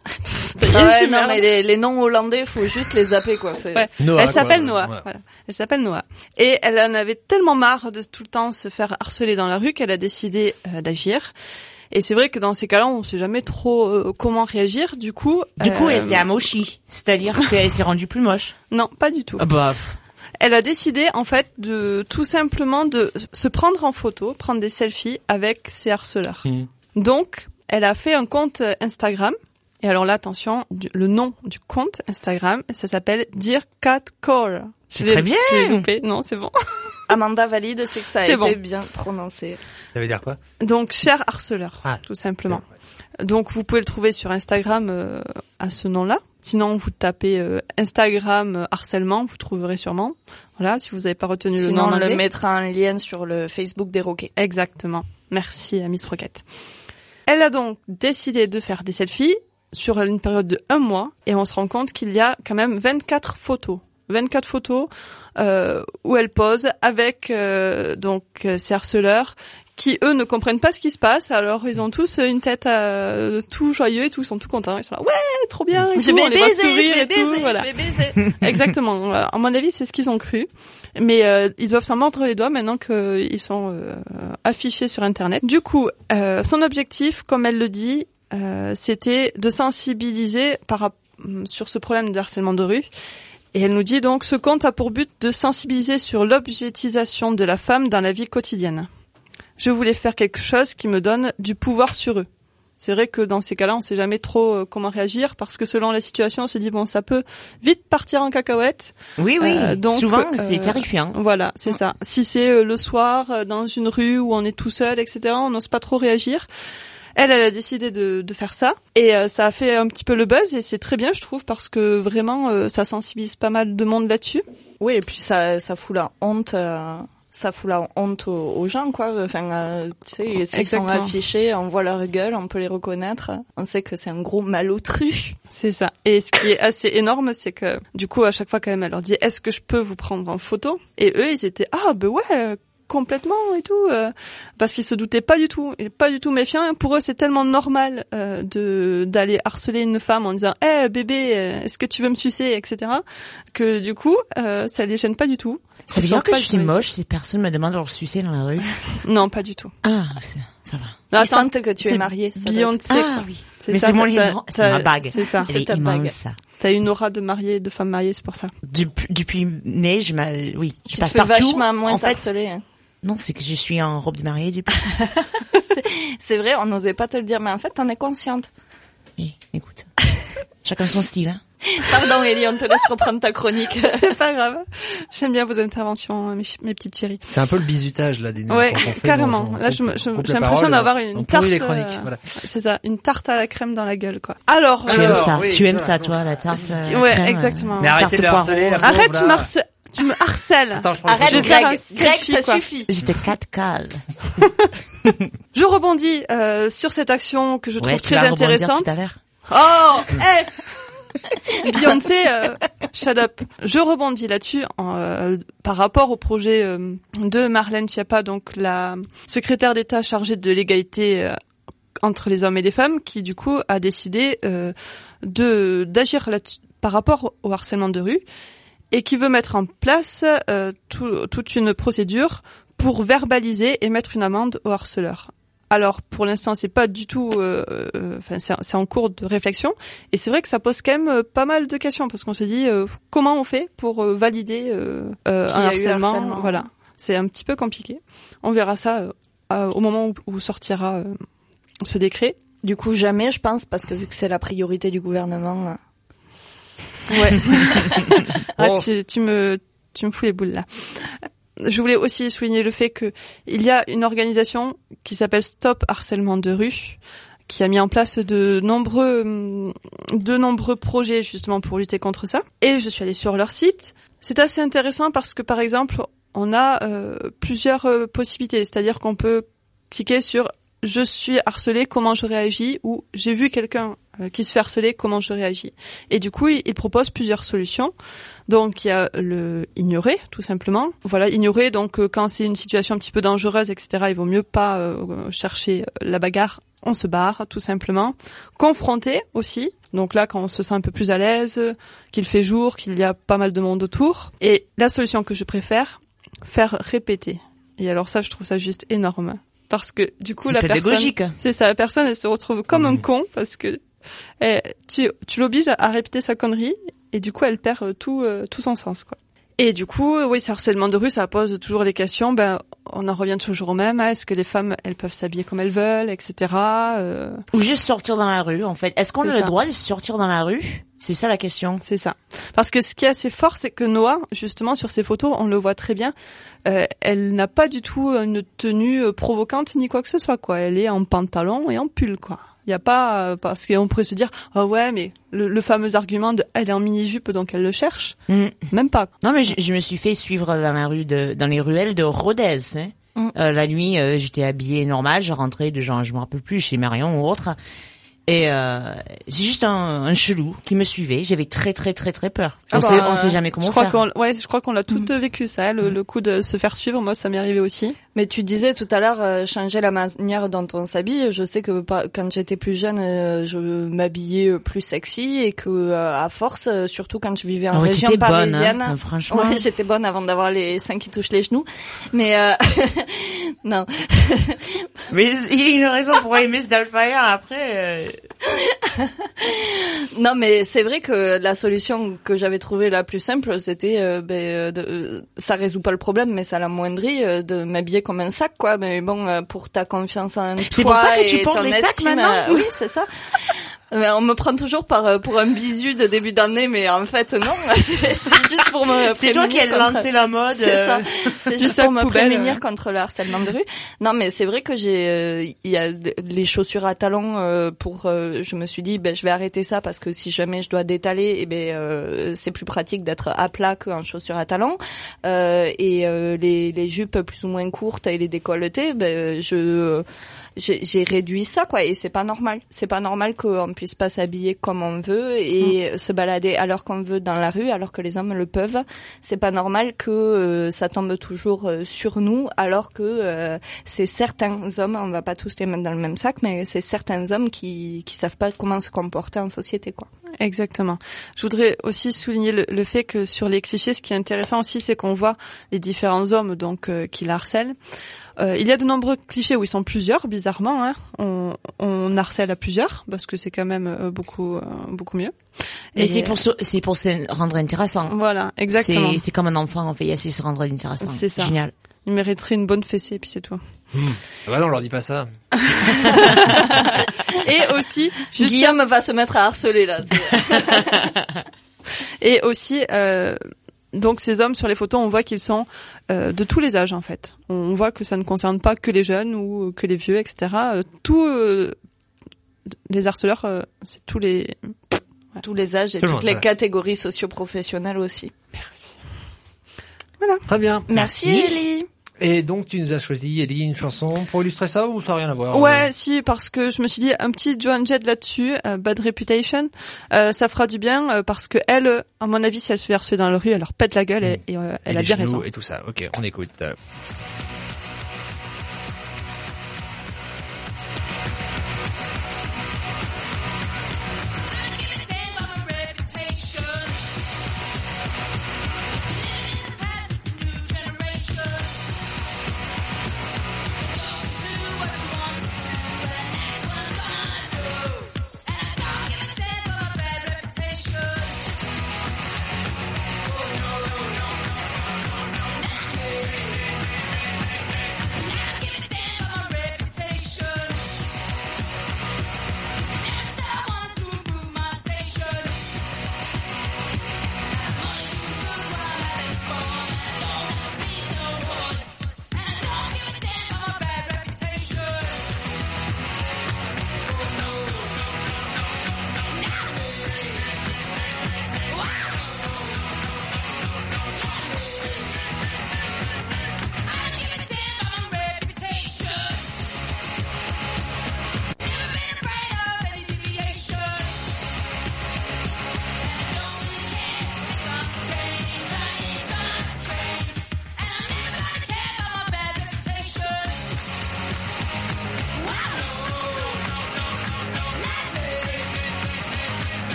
H: Ah ouais, non, mais les, les noms hollandais, faut juste les zapper, quoi. C'est...
N: Ouais.
J: Noah,
N: elle s'appelle
J: quoi,
N: Noah.
J: ouais.
N: Voilà. Elle s'appelle Noah. Et elle en avait tellement marre de tout le temps se faire harceler dans la rue qu'elle a décidé euh, d'agir. Et c'est vrai que dans ces cas-là, on sait jamais trop euh, comment réagir. Du coup,
I: Du coup,
N: euh,
I: elle s'est amochie. C'est-à-dire qu'elle s'est rendue plus moche.
N: non, pas du tout.
I: Ah bah.
N: Elle a décidé, en fait, de tout simplement de se prendre en photo, prendre des selfies avec ses harceleurs.
J: Mmh.
N: Donc, elle a fait un compte Instagram. Et alors là, attention, du- le nom du compte Instagram, ça s'appelle Dear Cat Core.
I: C'est
N: Je l'ai-
I: très bien.
N: Je l'ai loupé. Non, c'est bon.
H: Amanda valide, c'est que ça a
N: C'est
H: été
N: bon.
H: bien prononcé.
J: Ça veut dire quoi?
N: Donc, cher harceleur,
J: Ah.
N: tout simplement. Donc, vous pouvez le trouver sur Instagram euh, à ce nom-là. Sinon, vous tapez euh, Instagram euh, harcèlement, vous trouverez sûrement. Voilà, si vous n'avez pas retenu le nom
H: Sinon,
N: en
H: on
N: anglais.
H: le mettra en lien sur le Facebook des Roquets.
N: Exactement. Merci à Miss Roquette. Elle a donc décidé de faire des selfies sur une période de un mois et on se rend compte qu'il y a quand même vingt-quatre photos. vingt-quatre photos euh, où elle pose avec euh, donc euh, ses harceleurs qui eux ne comprennent pas ce qui se passe. Alors ils ont tous une tête euh, tout joyeux et tout, ils sont tout contents. Ils sont là ouais trop bien. Et
H: Je
N: tout,
H: vais
N: on les voit
H: baiser,
N: sourire
H: je vais
N: et tout,
H: baiser,
N: voilà.
H: je vais baiser.
N: Exactement. Voilà. À mon avis, c'est ce qu'ils ont cru. Mais euh, ils doivent s'en mordre les doigts maintenant qu'ils sont euh, affichés sur Internet. Du coup, euh, son objectif, comme elle le dit, euh, c'était de sensibiliser par rap- sur ce problème de harcèlement de rue. Et elle nous dit donc, ce compte a pour but de sensibiliser sur l'objectisation de la femme dans la vie quotidienne. Je voulais faire quelque chose qui me donne du pouvoir sur eux. C'est vrai que dans ces cas-là, on sait jamais trop euh, comment réagir parce que selon la situation, on se dit bon, ça peut vite partir en cacahuète.
I: Oui, oui.
N: Euh, donc,
I: Souvent,
N: euh,
I: c'est terrifiant.
N: Voilà, c'est ça. Si c'est euh, le soir euh, dans une rue où on est tout seul, et cetera, on n'ose pas trop réagir. Elle, elle a décidé de, de faire ça et euh, ça a fait un petit peu le buzz et c'est très bien, je trouve, parce que vraiment, euh, ça sensibilise pas mal de monde là-dessus.
H: Oui, et puis ça, ça fout la honte. Euh... Ça fout la honte aux, aux gens, quoi. Enfin, euh, tu sais, s'ils sont affichés, on voit leur gueule, on peut les reconnaître. On sait que c'est un gros malotru.
N: C'est ça. Et ce qui est assez énorme, c'est que, du coup, à chaque fois, quand même, elle leur dit, est-ce que je peux vous prendre en photo? Et eux, ils étaient, ah, ben ouais, complètement et tout, euh, parce qu'ils se doutaient pas du tout, et pas du tout méfiants. Pour eux, c'est tellement normal euh, de d'aller harceler une femme en disant, eh hey, bébé, est-ce que tu veux me sucer, et cetera. Que du coup, euh, ça les gêne pas du tout.
I: Ça veut dire que je suis moche si personne me demande de leur sucer dans la rue?
N: Non, pas du tout.
I: Ah, c'est, ça va.
H: Non, ils sentent que tu es mariée.
N: Beyoncé.
I: Ah oui.
N: C'est
I: mais
N: ça,
I: c'est mon
N: t'as-
I: livre, c'est ma bague.
N: C'est ça.
I: Elle est
N: ta
I: immense,
N: bague.
I: ça.
N: T'as une aura de mariée, de femme mariée, c'est pour ça.
I: Depuis, depuis mai, je m'a, oui, je
H: Tu
I: passe
H: te fais
I: partout.
H: vachement moins
I: en fait,
H: harceler. Hein.
I: non, c'est que je suis en robe de mariée depuis.
H: c'est, c'est vrai, on n'osait pas te le dire, mais en fait, t'en es consciente.
I: Oui, écoute. Chacun son style, hein.
H: Pardon, Ellie, on te laisse reprendre ta chronique.
N: C'est pas grave. J'aime bien vos interventions, mes, ch- mes petites chéries.
J: C'est un peu le bizutage, là, des néons,
N: Ouais,
J: quand on fait,
N: carrément.
J: on- on
N: Là, je
J: coupe-
N: me- je-
J: on coupe
N: j'ai
J: la
N: l'impression
J: parole,
N: d'avoir
J: on
N: une
J: pourrit
N: tarte.
J: les chroniques,
N: euh,
J: voilà.
N: C'est ça, une tarte à la crème dans la gueule, quoi. Alors,
I: Tu
N: euh,
I: aimes ça,
J: oui,
I: tu aimes
J: voilà,
I: ça,
J: donc.
I: toi, la tarte. euh,
N: ouais,
I: crème,
N: exactement.
J: Mais arrêtez
I: tarte
J: de le
I: poireau.
J: harceler, la
N: Arrête,
J: pauvre,
N: tu,
J: là.
N: m'harce- tu me harcèles.
J: Attends, je prends le
H: Arrête,
J: photo.
N: Je vais faire
H: Greg,
N: un
H: Greg,
N: selfie,
H: ça
N: quoi.
H: suffit.
I: J'étais quatre cales.
N: Je rebondis euh, sur cette action que je trouve
I: Ouais, tu
N: très
I: vas rebondir
N: intéressante.
I: tout à l'heure.
N: Oh, hey Beyoncé, euh, shut up. Je rebondis là-dessus en, euh, par rapport au projet euh, de Marlène Schiappa, donc la secrétaire d'État chargée de l'égalité euh, entre les hommes et les femmes, qui du coup a décidé euh, de d'agir là-dessus par rapport au harcèlement de rue et qui veut mettre en place euh, tout, toute une procédure pour verbaliser et mettre une amende aux harceleurs. Alors, pour l'instant, c'est pas du tout, euh, euh, enfin, c'est, c'est en cours de réflexion, et c'est vrai que ça pose quand même euh, pas mal de questions parce qu'on se dit euh, comment on fait pour euh, valider euh, euh,
H: Qu'il
N: un
H: y a eu
N: harcèlement,
H: harcèlement.
N: voilà, c'est un petit peu compliqué. On verra ça euh, euh, au moment où, où sortira euh, ce décret.
H: Du coup, jamais, je pense, parce que vu que c'est la priorité du gouvernement.
N: Ouais. Ah,
J: Oh.
N: tu, tu me, tu me fous les boules là. Je voulais aussi souligner le fait que il y a une organisation qui s'appelle Stop Harcèlement de rue, qui a mis en place de nombreux, de nombreux projets justement pour lutter contre ça. Et je suis allée sur leur site. C'est assez intéressant parce que par exemple, on a euh, plusieurs euh, possibilités. C'est-à-dire qu'on peut cliquer sur je suis harcelé, comment je réagis, ou j'ai vu quelqu'un euh, qui se fait harceler, comment je réagis. Et du coup, il, il propose plusieurs solutions. Donc, il y a le ignorer, tout simplement. Voilà, ignorer, donc euh, quand c'est une situation un petit peu dangereuse, et cetera, il vaut mieux pas euh, chercher la bagarre, on se barre, tout simplement. Confronter aussi. Donc là, quand on se sent un peu plus à l'aise, qu'il fait jour, qu'il y a pas mal de monde autour. Et la solution que je préfère, faire répéter. Et alors ça, je trouve ça juste énorme. Parce que du coup,
I: c'est
N: la
I: pédagogique.
N: personne, c'est ça, la personne, elle se retrouve comme mmh. un con parce que elle, tu, tu l'obliges à, à répéter sa connerie et du coup, elle perd tout, euh, tout son sens, quoi. Et du coup, oui, ce harcèlement de rue, ça pose toujours les questions. Ben, on en revient toujours au même. Hein, est-ce que les femmes, elles peuvent s'habiller comme elles veulent, et cetera. Euh...
I: Ou juste sortir dans la rue, en fait. Est-ce qu'on
N: c'est
I: a
N: ça.
I: le droit de sortir dans la rue? C'est ça la question.
N: C'est ça. Parce que ce qui est assez fort, c'est que Noah, justement, sur ses photos, on le voit très bien. Euh, elle n'a pas du tout une tenue provocante ni quoi que ce soit, quoi. Elle est en pantalon et en pull, quoi. Il y a pas, euh, parce qu'on pourrait se dire, ah oh ouais, mais le, le fameux argument de, elle est en mini-jupe donc elle le cherche.
I: Mmh.
N: Même pas.
I: Non, mais je, je me suis fait suivre dans la rue de, dans les ruelles de Rodez, hein. Mmh. Euh, la nuit, euh, j'étais habillée normal, je rentrais de genre, je me rappelle plus, chez Marion ou autre. Et euh, c'est juste un, un chelou qui me suivait. J'avais très très très très peur. On, ah bah, sait, on sait jamais comment
N: je crois
I: faire.
N: Qu'on, ouais, je crois qu'on l'a toutes mmh. vécu ça, le, mmh. le coup de se faire suivre. Moi, ça m'est arrivé aussi.
H: Mais tu disais tout à l'heure euh, changer la manière dont on s'habille. Je sais que pas, quand j'étais plus jeune, euh, je m'habillais plus sexy et que euh, à force, euh, surtout quand je vivais en
I: ah ouais,
H: région parisienne,
I: bonne, hein, franchement,
H: ouais, j'étais bonne avant d'avoir les seins qui touchent les genoux. Mais euh, non.
I: Mais il y a une raison pour aimer Starfire après. Euh...
H: Non, mais c'est vrai que la solution que j'avais trouvée la plus simple, c'était, euh, ben, de, euh, ça résout pas le problème, mais ça l'amoindrit, euh, de m'habiller comme un sac, quoi. Mais bon, euh, pour ta confiance en toi,
I: c'est pour ça que tu portes les sacs
H: estime,
I: maintenant.
H: Euh, oui, c'est ça. Mais on me prend toujours par pour un bisu de début d'année, mais en fait non, c'est, c'est juste pour me
I: c'est toi qui as
H: contre...
I: lancé la mode.
H: C'est ça, c'est juste pour me
N: poubelle,
H: prémunir
N: euh...
H: contre le harcèlement de rue. Non, mais c'est vrai que j'ai, euh, il y a les chaussures à talons euh, pour. Euh, je me suis dit, ben je vais arrêter ça parce que si jamais je dois détaler, eh ben euh, c'est plus pratique d'être à plat qu'en chaussures à talons. Euh, et euh, les les jupes plus ou moins courtes et les décolletées, ben je euh, J'ai, j'ai réduit ça, quoi, et c'est pas normal. C'est pas normal qu'on puisse pas s'habiller comme on veut et mmh. se balader à l'heure qu'on veut dans la rue, alors que les hommes le peuvent. C'est pas normal que euh, ça tombe toujours euh, sur nous, alors que euh, c'est certains hommes, on va pas tous les mettre dans le même sac, mais c'est certains hommes qui qui savent pas comment se comporter en société, quoi.
N: Exactement. Je voudrais aussi souligner le, le fait que sur les clichés, ce qui est intéressant aussi, c'est qu'on voit les différents hommes donc euh, qui la harcèlent. Euh, il y a de nombreux clichés où ils sont plusieurs, bizarrement. Hein. On, on harcèle à plusieurs parce que c'est quand même euh, beaucoup, euh, beaucoup mieux.
I: Et, Et c'est pour se, c'est pour se rendre intéressant.
N: Voilà, exactement.
I: C'est, c'est comme un enfant, on fait essayer de se rendre intéressant.
N: C'est ça.
I: Génial.
N: Il mériterait une bonne fessée et puis c'est tout.
J: Mmh. Ah bah non, on leur dit pas ça.
N: Et aussi,
H: juste Guillaume va se mettre à harceler là.
N: Et aussi. Euh, Donc ces hommes sur les photos, on voit qu'ils sont euh, de tous les âges en fait. On voit que ça ne concerne pas que les jeunes ou que les vieux, et cetera. Euh, tous euh, les harceleurs, euh, c'est tous les
H: ouais. tous les âges et toutes les catégories socio-professionnelles aussi.
N: Merci. Voilà.
J: Très bien.
H: Merci, Merci. Ellie.
J: Et donc tu nous as choisi, Ellie, une chanson pour illustrer ça ou ça n'a rien à voir?
N: Ouais, euh... si, parce que je me suis dit un petit Joan Jett là-dessus, euh, Bad Reputation, euh, ça fera du bien euh, parce que elle, à mon avis, si elle se fait harceler dans la rue, elle leur pète la gueule et, et, euh, elle
J: et
N: a bien
J: genoux
N: raison.
J: Et tout ça. Ok, on écoute.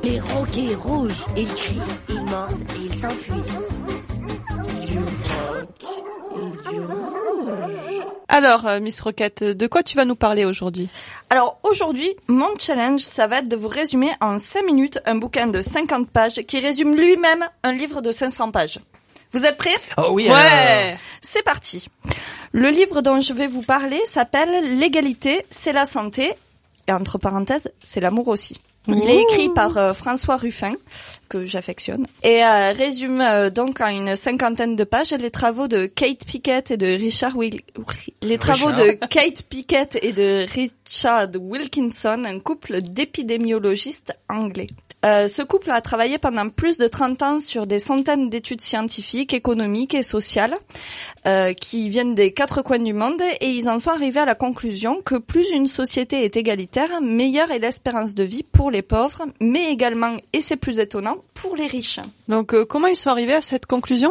M: Les roquets rouges, ils crient, ils mordent et ils s'enfuient. Du rock et du rouge.
N: Alors, euh, Miss Roquette, de quoi tu vas nous parler aujourd'hui?
H: Alors aujourd'hui, mon challenge, ça va être de vous résumer en cinq minutes un bouquin de cinquante pages qui résume lui-même un livre de cinq cents pages. Vous êtes prêts?
J: Oh oui.
N: Ouais.
J: Alors...
H: C'est parti. Le livre dont je vais vous parler s'appelle L'égalité, c'est la santé. Et entre parenthèses, c'est l'amour aussi. Il est écrit par euh, François Ruffin, que j'affectionne, et euh, résume euh, donc en une cinquantaine de pages les travaux de Kate Pickett et de Richard Wil- les travaux
J: Richard.
H: de Kate Pickett et de Richard Wilkinson, un couple d'épidémiologistes anglais. Euh, ce couple a travaillé pendant plus de trente ans sur des centaines d'études scientifiques, économiques et sociales euh, qui viennent des quatre coins du monde, et ils en sont arrivés à la conclusion que plus une société est égalitaire, meilleure est l'espérance de vie pour les pauvres, mais également, et c'est plus étonnant, pour les riches.
N: Donc, euh, comment ils sont arrivés à cette conclusion?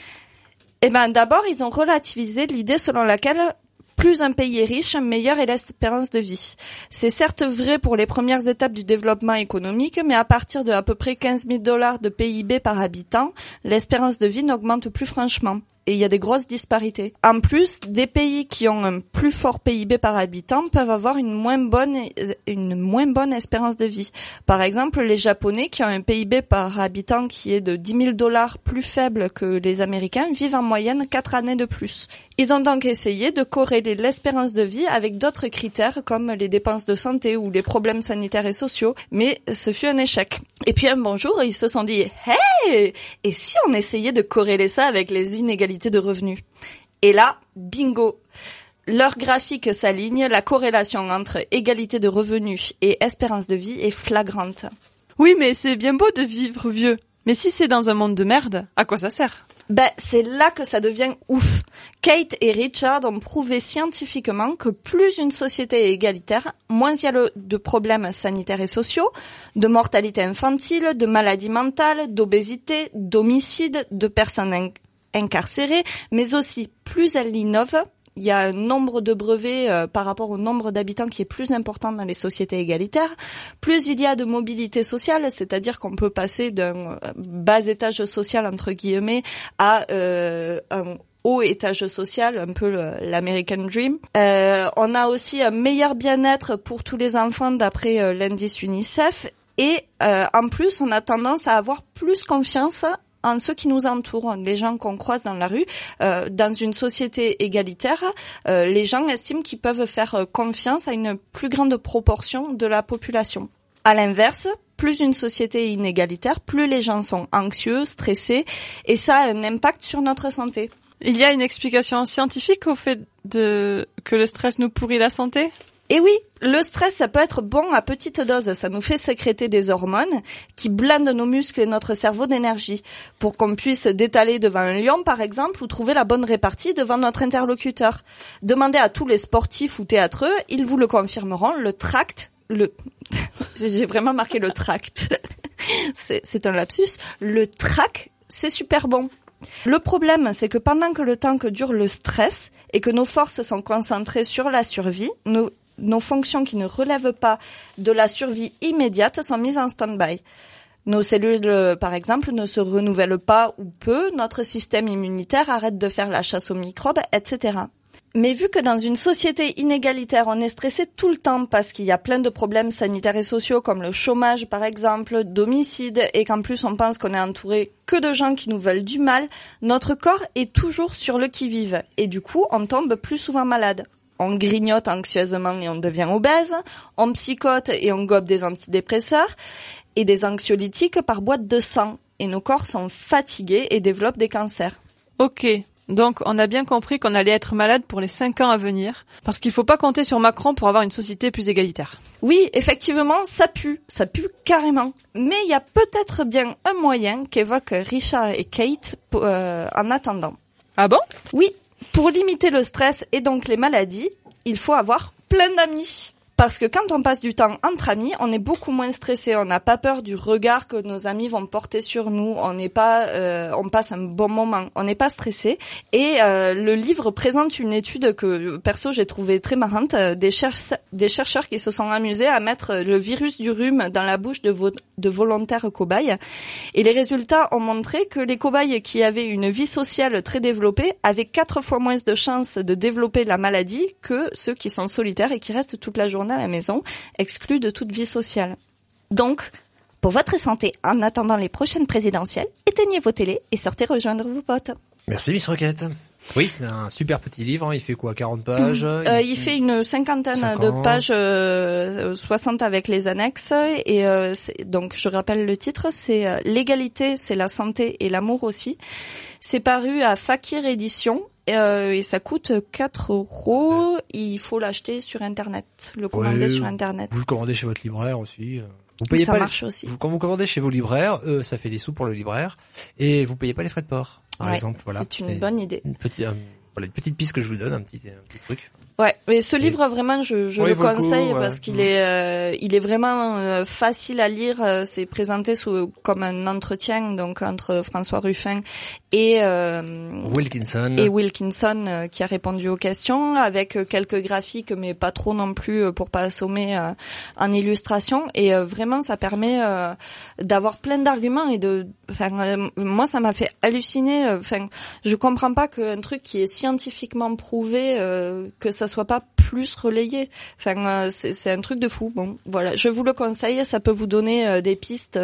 H: Eh ben, d'abord, ils ont relativisé l'idée selon laquelle plus un pays est riche, meilleure est l'espérance de vie. C'est certes vrai pour les premières étapes du développement économique, mais à partir de à peu près quinze mille dollars de P I B par habitant, l'espérance de vie n'augmente plus franchement. Et il y a des grosses disparités. En plus, des pays qui ont un plus fort P I B par habitant peuvent avoir une moins bonne, une moins bonne espérance de vie. Par exemple, les Japonais, qui ont un P I B par habitant qui est de dix mille dollars plus faible que les Américains, vivent en moyenne quatre années de plus. Ils ont donc essayé de corréler l'espérance de vie avec d'autres critères comme les dépenses de santé ou les problèmes sanitaires et sociaux, mais ce fut un échec. Et puis un bon jour, ils se sont dit « Hey, et si on essayait de corréler ça avec les inégalités de revenus ?» Et là, bingo, leur graphique s'aligne, la corrélation entre égalité de revenus et espérance de vie est flagrante.
N: Oui, mais c'est bien beau de vivre vieux. Mais si c'est dans un monde de merde, à quoi ça sert?
H: Ben, c'est là que ça devient ouf. Kate et Richard ont prouvé scientifiquement que plus une société est égalitaire, moins il y a le, de problèmes sanitaires et sociaux, de mortalité infantile, de maladies mentales, d'obésité, d'homicides, de personnes in- incarcérées, mais aussi plus elle innove. Il y a un nombre de brevets euh, par rapport au nombre d'habitants qui est plus important dans les sociétés égalitaires. Plus il y a de mobilité sociale, c'est-à-dire qu'on peut passer d'un bas étage social, entre guillemets, à euh, un haut étage social, un peu le, l'American Dream. Euh, on a aussi un meilleur bien-être pour tous les enfants d'après euh, l'indice UNICEF. Et euh, en plus, on a tendance à avoir plus confiance en ceux qui nous entourent, les gens qu'on croise dans la rue. Euh, dans une société égalitaire, euh, les gens estiment qu'ils peuvent faire confiance à une plus grande proportion de la population. À l'inverse, plus une société est inégalitaire, plus les gens sont anxieux, stressés, et ça a un impact sur notre santé.
N: Il y a une explication scientifique au fait de que le stress nous pourrit la santé?
H: Et oui, le stress, ça peut être bon à petite dose. Ça nous fait sécréter des hormones qui blindent nos muscles et notre cerveau d'énergie pour qu'on puisse détaler devant un lion, par exemple, ou trouver la bonne répartie devant notre interlocuteur. Demandez à tous les sportifs ou théâtreux, ils vous le confirmeront, le tract, le... J'ai vraiment marqué le tract. c'est, c'est un lapsus. Le trac, c'est super bon. Le problème, c'est que pendant que le temps que dure le stress et que nos forces sont concentrées sur la survie, nos Nos fonctions qui ne relèvent pas de la survie immédiate sont mises en stand-by. Nos cellules, par exemple, ne se renouvellent pas ou peu, notre système immunitaire arrête de faire la chasse aux microbes, et cetera. Mais vu que dans une société inégalitaire, on est stressé tout le temps parce qu'il y a plein de problèmes sanitaires et sociaux comme le chômage, par exemple, d'homicides, et qu'en plus on pense qu'on est entouré que de gens qui nous veulent du mal, notre corps est toujours sur le qui-vive. Et du coup, on tombe plus souvent malade. On grignote anxieusement et on devient obèse, on psychote et on gobe des antidépresseurs et des anxiolytiques par boîte de sang. Et nos corps sont fatigués et développent des cancers.
N: Ok, donc on a bien compris qu'on allait être malade pour les cinq ans à venir, parce qu'il faut pas compter sur Macron pour avoir une société plus égalitaire.
H: Oui, effectivement, ça pue, ça pue carrément. Mais il y a peut-être bien un moyen qu'évoquent Richard et Kate euh, en attendant.
N: Ah bon?
H: Oui. Pour limiter le stress et donc les maladies, il faut avoir plein d'amis. Parce que quand on passe du temps entre amis, on est beaucoup moins stressé. On n'a pas peur du regard que nos amis vont porter sur nous. On n'est pas, euh, on passe un bon moment. On n'est pas stressé. Et euh, le livre présente une étude que perso j'ai trouvée très marrante. Des, cher- des chercheurs qui se sont amusés à mettre le virus du rhume dans la bouche de, vo- de volontaires cobayes. Et les résultats ont montré que les cobayes qui avaient une vie sociale très développée avaient quatre fois moins de chances de développer la maladie que ceux qui sont solitaires et qui restent toute la journée à la maison, exclus de toute vie sociale. Donc, pour votre santé, en attendant les prochaines présidentielles, éteignez vos télés et sortez rejoindre vos potes.
J: Merci Miss Roquette. Oui, c'est un super petit livre, hein. Il fait quoi, quarante pages?
H: euh, Il, il fait une cinquantaine cinquante de pages, euh, soixante avec les annexes. Et euh, c'est, donc, je rappelle le titre, c'est euh, « L'égalité, c'est la santé et l'amour aussi ». C'est paru à Fakir Édition. Euh, et ça coûte quatre euros. Il faut l'acheter sur Internet, le commander ouais, sur Internet.
J: Vous le commandez chez votre libraire aussi. Vous payez
H: ça
J: pas
H: marche
J: les...
H: aussi.
J: Vous, quand vous commandez chez vos libraires, euh, ça fait des sous pour le libraire. Et vous payez pas les frais de port, par
H: ouais,
J: exemple. Voilà,
H: c'est une c'est bonne idée.
J: Une petite, euh, voilà, une petite piste que je vous donne, un petit, un petit truc.
H: Ouais, mais ce livre et... vraiment je, je oui, le conseille coup, parce ouais. qu'il est euh, il est vraiment euh, facile à lire, c'est présenté sous comme un entretien donc entre François Ruffin et euh,
J: Wilkinson
H: et Wilkinson euh, qui a répondu aux questions avec quelques graphiques mais pas trop non plus pour pas assommer euh, en illustration et euh, vraiment ça permet euh, d'avoir plein d'arguments et de enfin euh, moi ça m'a fait halluciner enfin je comprends pas qu'un truc qui est scientifiquement prouvé euh, que ça soit pas plus relayé. Enfin, euh, c'est, c'est un truc de fou. Bon, voilà, je vous le conseille. Ça peut vous donner euh, des pistes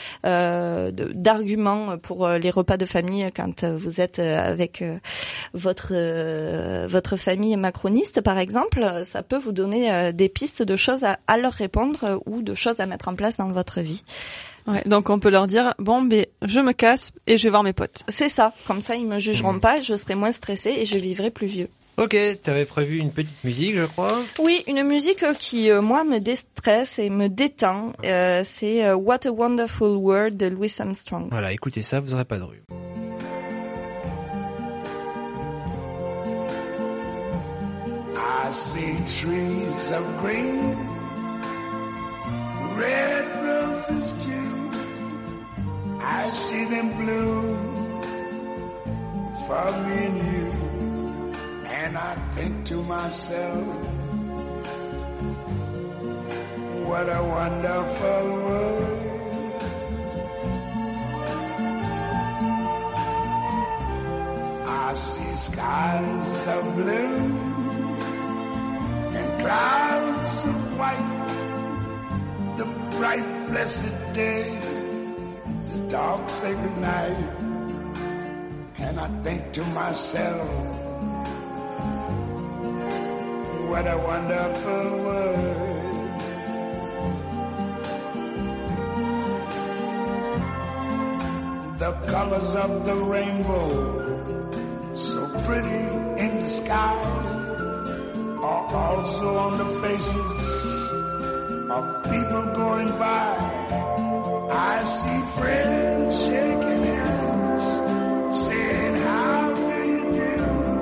H: euh, de, d'arguments pour euh, les repas de famille quand euh, vous êtes euh, avec euh, votre euh, votre famille macroniste, par exemple. Ça peut vous donner euh, des pistes de choses à, à leur répondre euh, ou de choses à mettre en place dans votre vie.
N: Ouais, donc on peut leur dire bon ben je me casse et je vais voir mes potes.
H: C'est ça. Comme ça ils me jugeront mmh. pas, je serai moins stressée et je vivrai plus vieux.
J: Ok, t'avais prévu une petite musique, je crois.
H: Oui, une musique qui, euh, moi, me déstresse et me détend. Euh, c'est euh, What a Wonderful World de Louis Armstrong.
J: Voilà, écoutez ça, vous aurez pas de rue.
O: I see trees of green, red roses too. I see them bloom for me and you. And I think to myself, what a wonderful world. I see skies of blue and clouds of white, the bright blessed day, the dark sacred night. And I think to myself, what a wonderful world. The colors of the rainbow, so pretty in the sky, are also on the faces of people going by. I see friends shaking hands, saying how do you do.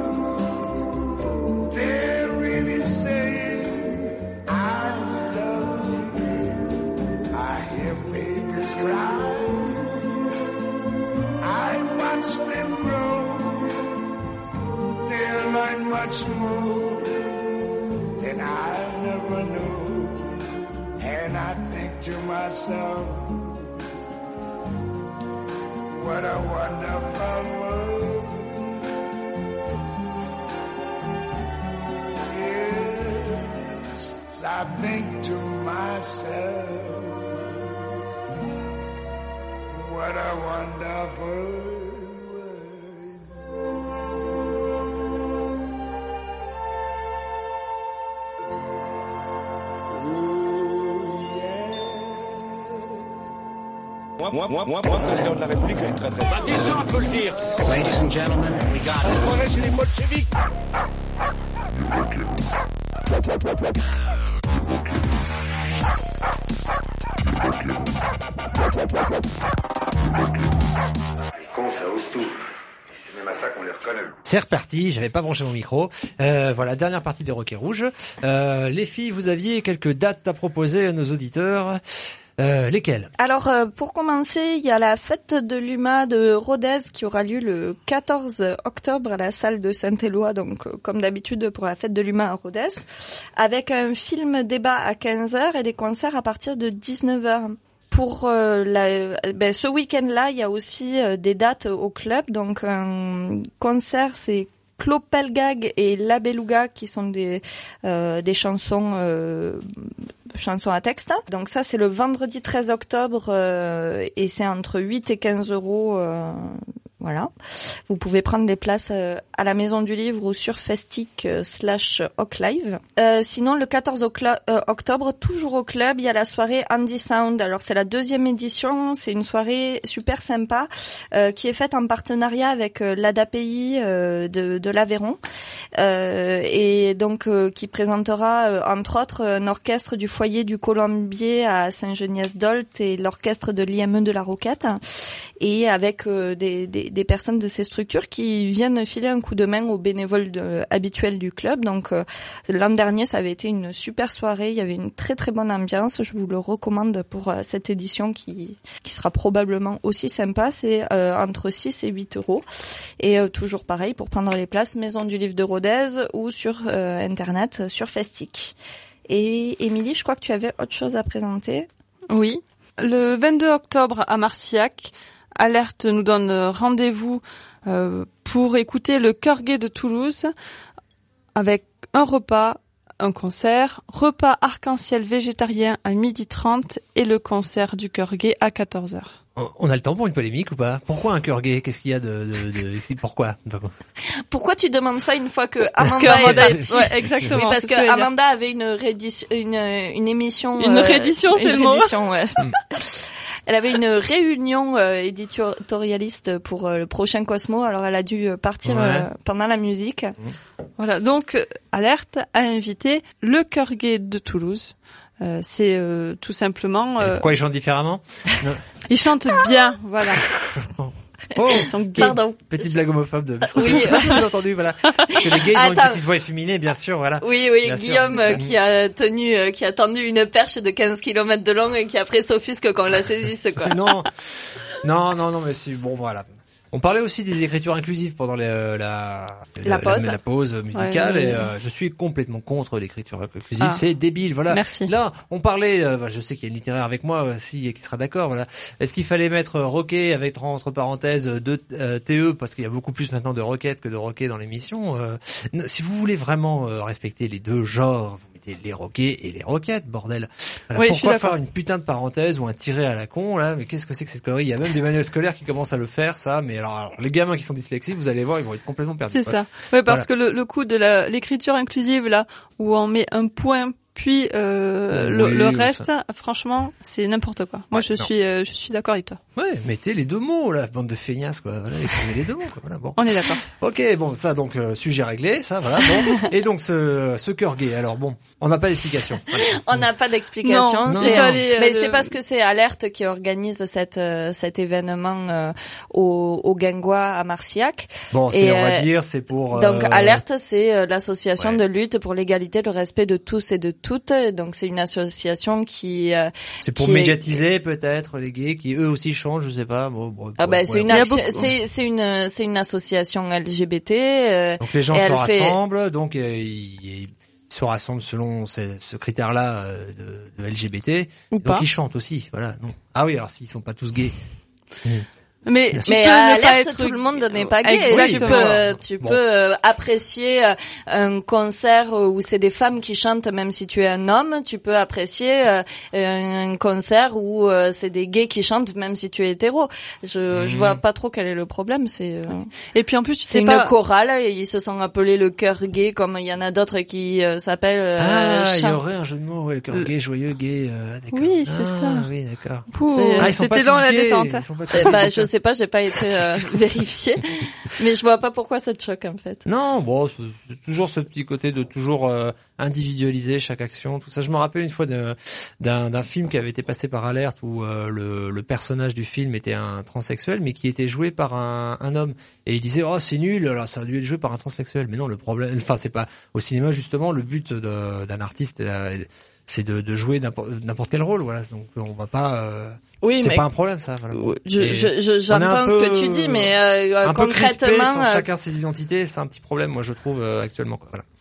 O: They're really saying I love you. I hear babies cry, I watch them grow. They'll learn much more than I never knew. And I think to myself, what a wonderful world. Yes, I think to myself, what a wonderful world.
E: Moi, moi, moi, moi, moi, président de la République, je vais très très...
A: Bah, disons, on peut le dire. Ladies and gentlemen, we got it.
E: Je croirais chez les bolcheviks.
B: Les cons, ça ose tout. Et c'est même à ça qu'on les reconnaît.
J: C'est reparti, j'avais pas branché mon micro. Euh, voilà, dernière partie des Roquets Rouges. Euh, les filles, vous aviez quelques dates à proposer à nos auditeurs. Euh, lesquelles?
H: Alors, euh, pour commencer, il y a la fête de l'U M A de Rodez qui aura lieu le quatorze octobre à la salle de Saint-Éloi, donc euh, comme d'habitude pour la fête de l'U M A à Rodez, avec un film débat à quinze heures et des concerts à partir de dix-neuf heures. pour euh, la, ben, ce week-end-là, il y a aussi euh, des dates au club. Donc un concert, c'est Clopelgag et La Beluga qui sont des euh, des chansons euh, chansons à texte. Donc ça c'est le vendredi treize octobre euh, et c'est entre huit et quinze euros. Euh, Voilà. Vous pouvez prendre des places euh, à la Maison du Livre ou sur Festic euh, slash Ocklive. Euh, sinon, le quatorze octobre, toujours au club, il y a la soirée Andy Sound. Alors, c'est la deuxième édition. C'est une soirée super sympa euh, qui est faite en partenariat avec euh, l'A D A P I euh, de, de l'Aveyron euh, et donc euh, qui présentera euh, entre autres un orchestre du foyer du Colombier à Saint-Geniès-d'Olt et l'orchestre de l'I M E de la Roquette et avec euh, des, des des personnes de ces structures qui viennent filer un coup de main aux bénévoles de, habituels du club. Donc euh, l'an dernier, ça avait été une super soirée. Il y avait une très très bonne ambiance. Je vous le recommande pour euh, cette édition qui qui sera probablement aussi sympa. C'est euh, entre six et huit euros. Et euh, toujours pareil, pour prendre les places, Maison du Livre de Rodez ou sur euh, Internet, sur Festic. Et Émilie, je crois que tu avais autre chose à présenter.
N: Oui. Le vingt-deux octobre à Marcillac, Alerte nous donne rendez-vous euh, pour écouter le Chœur Gai de Toulouse avec un repas, un concert, repas arc-en-ciel végétarien à midi trente et le concert du Chœur Gai à quatorze heures.
J: On a le temps pour une polémique ou pas? Pourquoi un cœur gay? Qu'est-ce qu'il y a de, de, de... Pourquoi?
H: Pourquoi tu demandes ça une fois que Amanda est partie?
N: Ouais, exactement.
H: Oui, parce que, que Amanda avait une réédition, une, une émission.
N: Une euh, réédition, c'est
H: une
N: le
H: réédition,
N: mot.
H: Ouais. Elle avait une réunion euh, éditorialiste pour euh, le prochain Cosmo, alors elle a dû partir ouais. euh, pendant la musique.
N: Mmh. Voilà, donc Alerte a invité le Chœur Gai de Toulouse. Euh, c'est euh, tout simplement... Euh...
J: Pourquoi ils chantent différemment?
N: Ils chantent bien, voilà.
J: Oh,
N: ils sont gays.
H: Pardon.
J: Petite blague homophobe de...
H: Oui.
J: J'ai entendu, voilà. Parce que les gays, ils ont Attends. une petite voix efféminée, bien sûr, voilà.
H: Oui, oui,
J: bien
H: Guillaume euh, qui a tenu, euh, qui a tendu une perche de quinze kilomètres de long et qui après s'offusque quand on la saisisse, quoi.
J: Non, non, non, non, mais c'est bon, voilà. On parlait aussi des écritures inclusives pendant les, euh, la,
H: la, la pause,
J: la, la pause musicale ouais, ouais, ouais. et euh, je suis complètement contre l'écriture inclusive. Ah. C'est débile, voilà.
N: Merci.
J: Là, on parlait, euh, je sais qu'il y a une littéraire avec moi aussi qui sera d'accord. Voilà. Est-ce qu'il fallait mettre roquet avec entre parenthèses deux euh, T E parce qu'il y a beaucoup plus maintenant de roquettes que de roquets dans l'émission. Euh, si vous voulez vraiment euh, respecter les deux genres, vous mettez les roquets et les roquettes, bordel. Voilà,
N: oui,
J: pourquoi faire une putain de parenthèse ou un tiret à la con là? Mais qu'est-ce que c'est que cette connerie? Il y a même des manuels scolaires qui commencent à le faire, ça. Mais alors, alors les gamins qui sont dyslexiques, vous allez voir, ils vont être complètement perdus.
N: C'est ça. Ouais, parce voilà. que le, le coup de la, l'écriture inclusive là, où on met un point puis euh, oui, le, le reste, ça. franchement, c'est n'importe quoi. Moi, ouais, je non. suis, euh, je suis d'accord avec toi.
J: Ouais, mettez les deux mots là, bande de feignasses quoi. Voilà, écrivez les deux mots quoi. Voilà, bon.
N: On est d'accord.
J: Ok, bon, ça donc euh, sujet réglé, ça voilà. Bon. Et donc ce ce cœur gay. Alors bon, on n'a pas d'explication. Voilà.
H: On n'a pas d'explication.
N: Non,
H: c'est,
N: non. Aller, euh,
H: mais
N: le...
H: c'est parce que c'est Alerte qui organise cette euh, cet événement euh, au au Guingois à Marcillac.
J: Bon, c'est,
H: et,
J: on va
H: euh,
J: dire, c'est pour. Euh...
H: Donc Alerte, c'est euh, l'association
J: ouais.
H: de lutte pour l'égalité, le respect de tous et de toutes. Donc c'est une association qui. Euh,
J: c'est pour
H: qui
J: médiatiser est... peut-être les gays qui eux aussi chantent, je sais pas. Bon, bon,
H: ah ben
J: bon,
H: c'est
J: ouais,
H: une action, c'est c'est une c'est une association L G B T. Euh,
J: donc les gens se rassemblent,
H: fait...
J: donc euh, ils, ils se rassemblent selon ce, ce critère-là euh, de, de L G B T.
N: Ou
J: donc
N: pas.
J: Ils chantent aussi, voilà. Non. Ah oui, alors s'ils sont pas tous gays.
N: Mmh. Mais, tu
H: mais
N: peux
H: à
N: ne pas
H: Alerte,
N: être...
H: tout le monde n'est pas gay.
N: Exactement.
H: Tu peux, tu
J: bon.
H: peux euh, apprécier euh, un concert où c'est des femmes qui chantent, même si tu es un homme. Tu peux apprécier euh, un concert où euh, c'est des gays qui chantent, même si tu es hétéro. Je, mmh. je vois pas trop quel est le problème. C'est. Euh,
N: et puis en plus, tu
H: c'est
N: sais
H: une
N: pas...
H: chorale et ils se sont appelés le Chœur Gay, comme il y en a d'autres qui euh, s'appellent. Euh,
J: ah, il
H: chant...
J: y aurait un jeu de mots, ouais, le cœur gay, joyeux, gay. Euh, d'accord.
N: Oui, c'est
J: ah,
N: ça.
J: Oui, d'accord.
N: Ah, c'était lent la détente.
H: Bah, je sais pas, j'ai pas été euh, vérifié, mais je vois pas pourquoi ça te choque en fait.
J: Non, bon, c'est toujours ce petit côté de toujours euh, individualiser chaque action, tout ça. Je me rappelle une fois de, d'un, d'un film qui avait été passé par Alerte où euh, le, le personnage du film était un transsexuel, mais qui était joué par un, un homme. Et il disait oh c'est nul, alors ça a dû être joué par un transsexuel. Mais non, le problème, enfin c'est pas au cinéma justement. Le but de, d'un artiste, c'est de, de jouer n'importe, n'importe quel rôle, voilà. Donc on va pas. Euh,
H: Oui,
J: c'est
H: mais
J: pas un problème ça. Voilà.
H: Je, je, je, j'entends ce que tu dis, mais euh,
J: un
H: concrètement,
J: peu crispé sur
H: euh,
J: chacun ses identités, c'est un petit problème, moi je trouve euh, actuellement. Quoi. Voilà.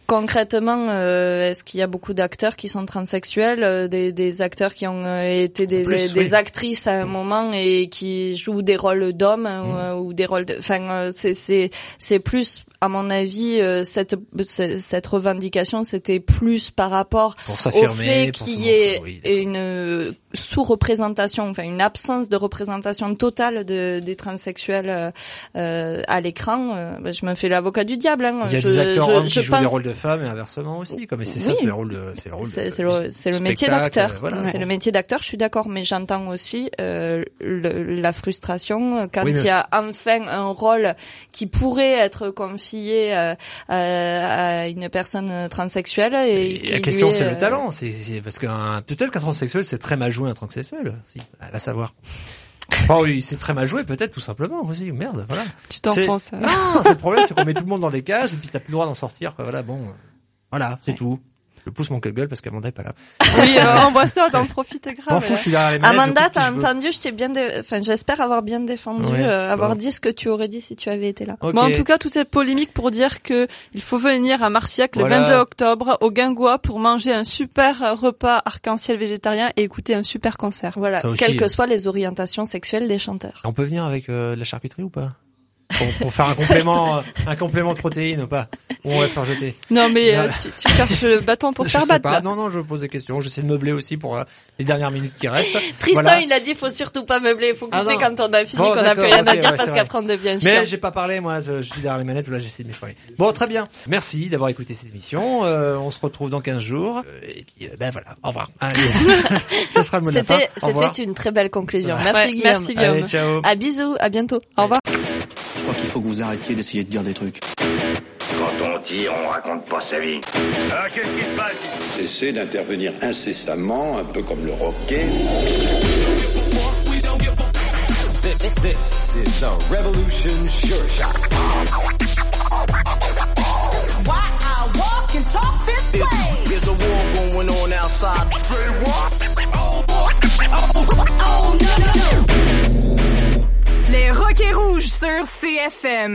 H: concrètement, euh, est-ce qu'il y a beaucoup d'acteurs qui sont transsexuels, euh, des, des acteurs qui ont euh, été des, plus, des oui. actrices à un moment et qui jouent des rôles d'hommes mmh. euh, ou des rôles de, enfin, euh, c'est, c'est, c'est plus, à mon avis, euh, cette, cette revendication, c'était plus par rapport au fait qu'il y ait oui, une sous-représentation, enfin une absence de représentation totale de, des transsexuels euh, à l'écran. Euh, je me fais l'avocat du diable. Hein.
J: Il y a
H: je,
J: des acteurs
H: je,
J: hommes
H: je
J: qui jouent
H: pense...
J: des rôles de femmes et inversement aussi. Comme c'est
H: oui.
J: ça, c'est le rôle de, c'est le rôle.
H: C'est,
J: de,
H: c'est le, c'est le métier d'acteur.
J: Voilà.
H: C'est le métier d'acteur. Je suis d'accord, mais j'entends aussi euh, le, la frustration quand oui, il y a enfin un rôle qui pourrait être confié euh, à, à une personne transsexuelle et, et
J: la question
H: est,
J: c'est
H: euh...
J: le talent, c'est, c'est parce qu'un peut-être qu'un transsexuel c'est très mal joué un transsexuel, si, à savoir. Enfin oui, c'est très mal joué peut-être tout simplement aussi. Merde, voilà.
N: Tu t'en
J: c'est...
N: penses.
J: Non, c'est le problème, c'est qu'on met tout le monde dans des cases et puis t'as plus le droit d'en sortir. Quoi. Voilà, bon, voilà, c'est ouais. tout. Je pousse mon gueule parce qu'Amanda est pas là.
N: Oui, euh, on voit ça, t'en profites grave.
J: M'en fous, je suis derrière les manettes.
H: Amanda, t'as entendu, je t'ai bien, dé... enfin, j'espère avoir bien défendu, ouais, euh, avoir bon. dit ce que tu aurais dit si tu avais été là.
N: Okay. Bon, en tout cas, toute cette polémique pour dire que il faut venir à Marciac le voilà. vingt-deux octobre au Guingois pour manger un super repas arc-en-ciel végétarien et écouter un super concert.
H: Voilà, aussi, quelles que soient les orientations sexuelles des chanteurs.
J: On peut venir avec euh, de la charcuterie ou pas? Pour, pour faire un complément, euh, un complément de protéines ou pas? Ou on va se faire jeter?
N: Non, mais euh, tu, tu cherches le bâton pour te faire battre. Pas.
J: Non, non, je pose des questions. J'essaie de meubler aussi pour euh, les dernières minutes qui restent.
H: Tristan,
J: voilà.
H: il a dit, faut surtout pas meubler, faut couper ah, quand on a fini,
J: bon,
H: qu'on a plus rien
J: okay,
H: à dire
J: ouais,
H: parce qu'après on devient chiant.
J: Mais j'ai pas parlé, moi, je, je suis derrière les manettes ou là j'essaie de m'effrayer. Bon, très bien. Merci d'avoir écouté cette émission. Euh, on se retrouve dans quinze jours. Euh, et puis, euh, ben voilà. Au revoir. Allez. Ça sera le mot de la fin.
H: C'était une très belle conclusion.
J: Ouais.
H: Merci
N: ouais,
H: Guillaume.
N: Merci Guillaume.
J: Allez, ciao.
H: À bisous, à bientôt. Au revoir.
P: Je crois qu'il faut que vous arrêtiez d'essayer de dire des trucs.
B: Quand on tire, on raconte pas sa vie.
D: Ah, qu'est-ce qui se passe ici? Cessez d'intervenir incessamment, un peu comme le roquet.
A: This is the Revolution Sure Shot.
F: Why I walk and talk this way?
C: There's a war going on outside. Say what?
F: Oh, oh, oh, no, no, no.
G: Les Roquets Rouges sur C F M.